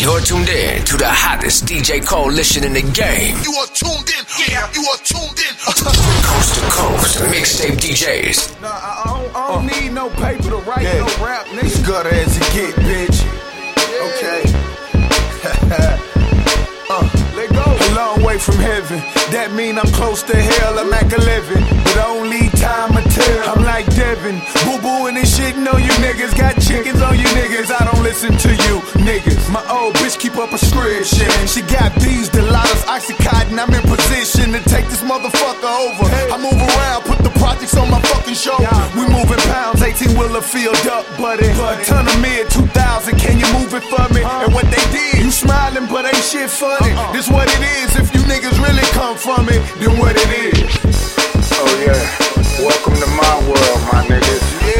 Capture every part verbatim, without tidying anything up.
You're tuned in to the hottest D J coalition in the game. You are tuned in, yeah, you are tuned in. Coast to coast, mixtape D Js. Nah, I don't, I don't uh, need no paper to write yeah. no rap, nigga. As gutter as it get, bitch. Yeah. Okay. uh, Let go. A long way from heaven. That mean I'm close to hell. I'm Mac eleven, but only time will tell. I'm like Devin, boo boo and this shit. Know you niggas got chickens on you niggas. I don't listen to you niggas. My old bitch keep up a script shit. She got these Delilah's Oxycontin. I'm in position to take this motherfucker over. Hey. I move around, put the projects on my fucking shoulder. Yeah. We moving pounds, eighteen wheeler filled up, buddy. A ton of mid two thousand. Can you move it for me? Uh. And what they did, you smiling, but ain't shit funny. Uh-uh. This what it is. If you niggas really come from it, then what it is. Oh yeah, welcome to my world, my niggas.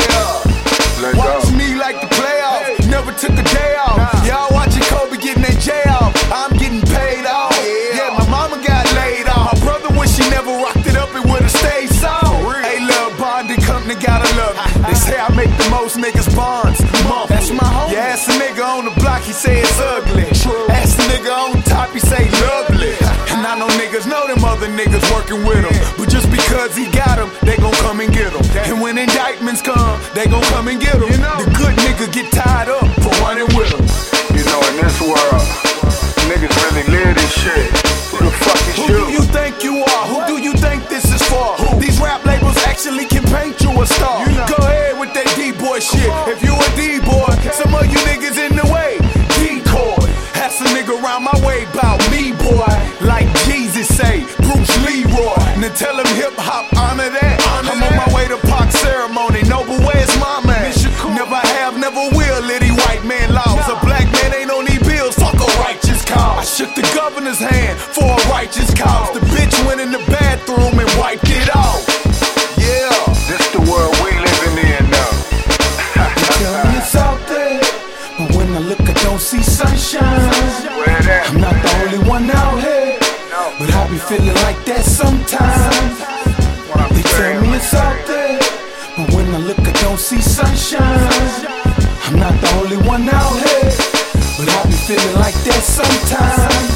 Yeah, let's watch go. me like the playoffs. Hey. Never took a day off. Nah. Y'all watching Kobe getting that J off. I'm getting paid off. Yeah. yeah, my mama got laid off. My brother wish he never rocked it up. It would've stayed soft. Hey, love bonding company gotta love it. They say I make the most niggas bonds. Month. That's my home. Yeah, ask a nigga on the block, he say it's ugly. True. Ask a nigga on top, he say lovely. And I know niggas know them other niggas working with him. But just because he got him, they gon' come and get him. And when indictments come, they gon' come and get him. You know, the good nigga get tied up for running with him. You know, in this world, niggas really live this shit. Who the fuck is Who you? do you think you are? Who do you think this is for? Who? These rap labels actually can paint you a star. You know. Go ahead with that D-boy shit. If you a D-boy, okay. Some of you niggas in the way. Decoy. That's a nigga around my way about me, boy. Like Jesus say, Bruce Leroy. Now tell him hip-hop, honor that. Honor I'm that. On my way to Park Ceremony. Noble, where's my man? Never have, never will, litty white man laws. Nah. A black man ain't on these bills, fuck a righteous cause. I shook the governor's hand for a righteous cause. The bitch went in the bathroom and wiped it off. Yeah, this the world we living in now. They tell me it's out there, but when I look I don't see sunshine. Where that? I'm not the only one out here, no. But I be feeling like that sometimes. They tell me it's out there, but when I look I don't see sunshine. I'm not the only one out here, but I be feeling like that sometimes.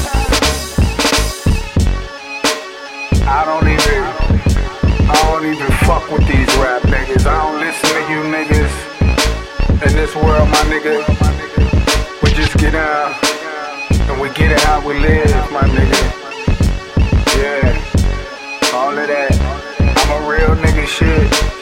I don't even, I don't even fuck with these rap niggas. I don't listen to you niggas. In this world, my nigga, we just get out and we get it how we live, my nigga. Yeah, all of that. I'm a real nigga shit.